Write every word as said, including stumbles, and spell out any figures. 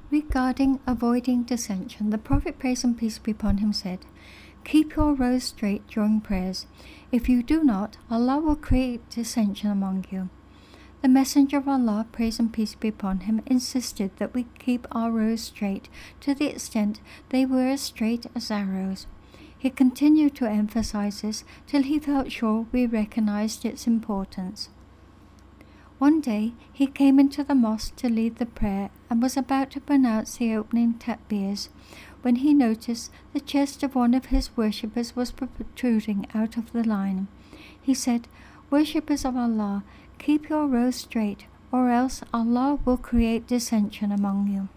Regarding avoiding dissension, the Prophet, praise and peace be upon him, said, "Keep your rows straight during prayers. If you do not, Allah will create dissension among you." The Messenger of Allah, praise and peace be upon him, insisted that we keep our rows straight to the extent they were as straight as arrows. He continued to emphasize this till he felt sure we recognized its importance. One day he came into the mosque to lead the prayer and was about to pronounce the opening takbirs when he noticed the chest of one of his worshippers was protruding out of the line. He said, "Worshippers of Allah, keep your rows straight, or else Allah will create dissension among you."